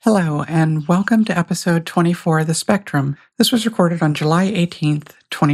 Hello, and welcome to episode 24 of The Spectrum. This was recorded on July 18th,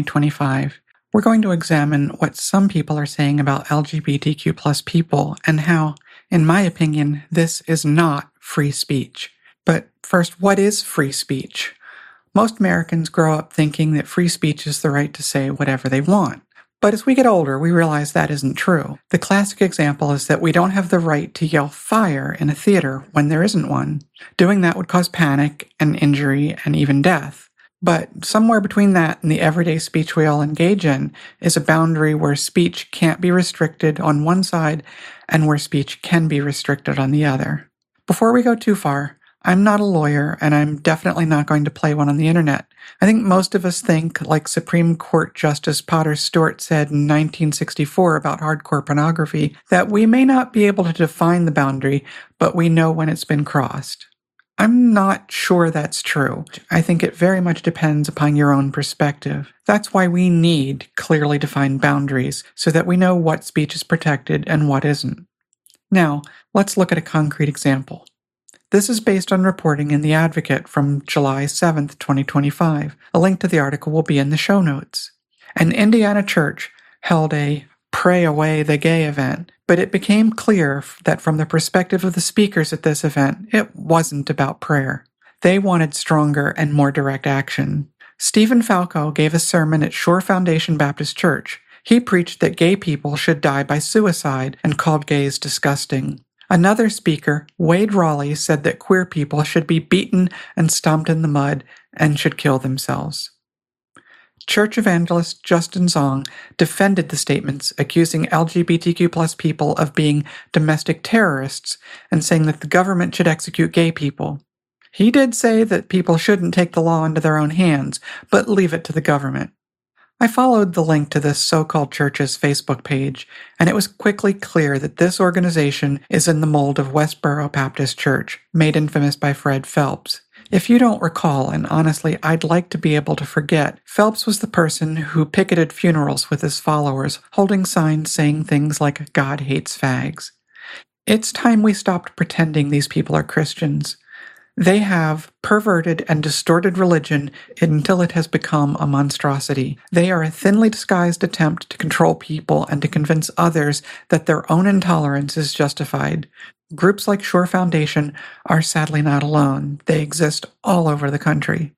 2025. We're going to examine what some people are saying about LGBTQ plus people and how, in my opinion, this is not free speech. But first, what is free speech? Most Americans grow up thinking that free speech is the right to say whatever they want. But as we get older, we realize that isn't true. The classic example is that we don't have the right to yell fire in a theater when there isn't one. Doing that would cause panic and injury and even death. But somewhere between that and the everyday speech we all engage in is a boundary where speech can't be restricted on one side and where speech can be restricted on the other. Before we go too far, I'm not a lawyer, and I'm definitely not going to play one on the internet. I think most of us think, like Supreme Court Justice Potter Stewart said in 1964 about hardcore pornography, that we may not be able to define the boundary, but we know when it's been crossed. I'm not sure that's true. I think it very much depends upon your own perspective. That's why we need clearly defined boundaries, so that we know what speech is protected and what isn't. Now, let's look at a concrete example. This is based on reporting in The Advocate from July 7th, 2025. A link to the article will be in the show notes. An Indiana church held a Pray Away the Gay event, but it became clear that from the perspective of the speakers at this event, it wasn't about prayer. They wanted stronger and more direct action. Stephen Falco gave a sermon at Shore Foundation Baptist Church. He preached that gay people should die by suicide and called gays disgusting. Another speaker, Wade Raleigh, said that queer people should be beaten and stomped in the mud and should kill themselves. Church evangelist Justin Zong defended the statements, accusing LGBTQ plus people of being domestic terrorists and saying that the government should execute gay people. He did say that people shouldn't take the law into their own hands, but leave it to the government. I followed the link to this so-called church's Facebook page, and it was quickly clear that this organization is in the mold of Westboro Baptist Church, made infamous by Fred Phelps. If you don't recall, and honestly I'd like to be able to forget, Phelps was the person who picketed funerals with his followers, holding signs saying things like "God hates fags." It's time we stopped pretending these people are Christians. They have perverted and distorted religion until it has become a monstrosity. They are a thinly disguised attempt to control people and to convince others that their own intolerance is justified. Groups like Shore Foundation are sadly not alone. They exist all over the country.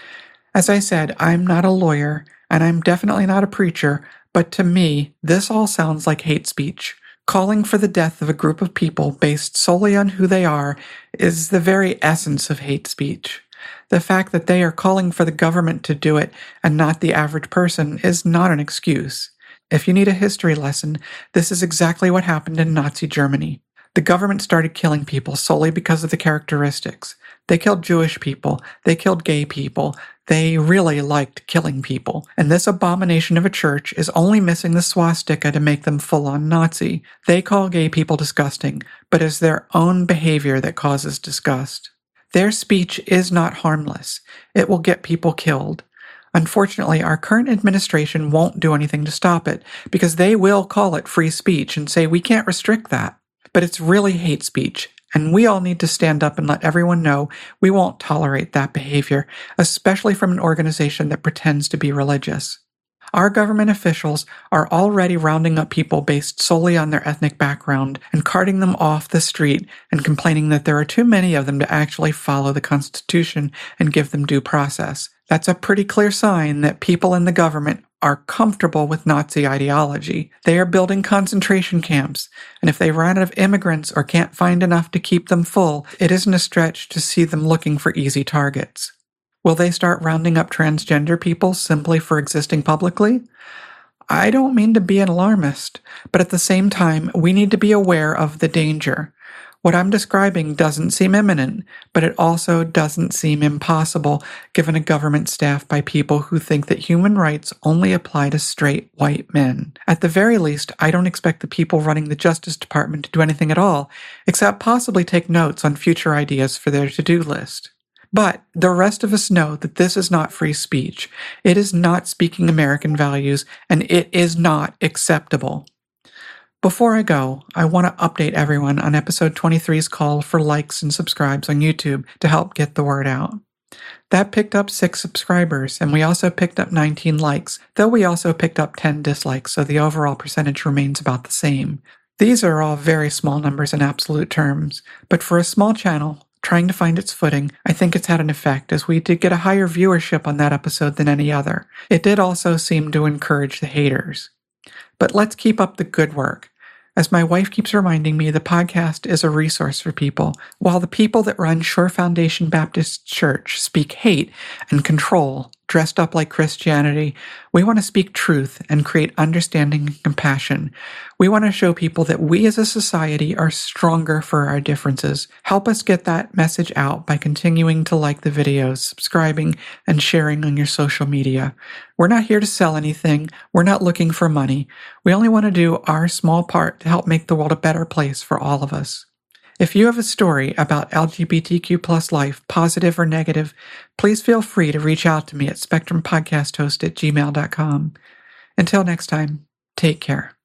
As I said, I'm not a lawyer, and I'm definitely not a preacher, but to me, this all sounds like hate speech. Calling for the death of a group of people based solely on who they are is the very essence of hate speech. The fact that they are calling for the government to do it and not the average person is not an excuse. If you need a history lesson, this is exactly what happened in Nazi Germany. The government started killing people solely because of the characteristics. They killed Jewish people. They killed gay people. They really liked killing people. And this abomination of a church is only missing the swastika to make them full-on Nazi. They call gay people disgusting, but it's their own behavior that causes disgust. Their speech is not harmless. It will get people killed. Unfortunately, our current administration won't do anything to stop it, because they will call it free speech and say we can't restrict that. But it's really hate speech, and we all need to stand up and let everyone know we won't tolerate that behavior, especially from an organization that pretends to be religious. Our government officials are already rounding up people based solely on their ethnic background and carting them off the street and complaining that there are too many of them to actually follow the Constitution and give them due process. That's a pretty clear sign that people in the government are comfortable with Nazi ideology. They are building concentration camps, and if they run out of immigrants or can't find enough to keep them full, it isn't a stretch to see them looking for easy targets. Will they start rounding up transgender people simply for existing publicly? I don't mean to be an alarmist, but at the same time, we need to be aware of the danger. What I'm describing doesn't seem imminent, but it also doesn't seem impossible given a government staffed by people who think that human rights only apply to straight white men. At the very least, I don't expect the people running the Justice Department to do anything at all, except possibly take notes on future ideas for their to-do list. But the rest of us know that this is not free speech. It is not speaking American values, and it is not acceptable. Before I go, I want to update everyone on episode 23's call for likes and subscribes on YouTube to help get the word out. That picked up 6 subscribers, and we also picked up 19 likes, though we also picked up 10 dislikes, so the overall percentage remains about the same. These are all very small numbers in absolute terms, but for a small channel trying to find its footing, I think it's had an effect, as we did get a higher viewership on that episode than any other. It did also seem to encourage the haters. But let's keep up the good work. As my wife keeps reminding me, the podcast is a resource for people. While the people that run Shore Foundation Baptist Church speak hate and control, dressed up like Christianity, we want to speak truth and create understanding and compassion. We want to show people that we as a society are stronger for our differences. Help us get that message out by continuing to like the videos, subscribing, and sharing on your social media. We're not here to sell anything. We're not looking for money. We only want to do our small part to help make the world a better place for all of us. If you have a story about LGBTQ plus life, positive or negative, please feel free to reach out to me at spectrumpodcasthost@gmail.com. Until next time, take care.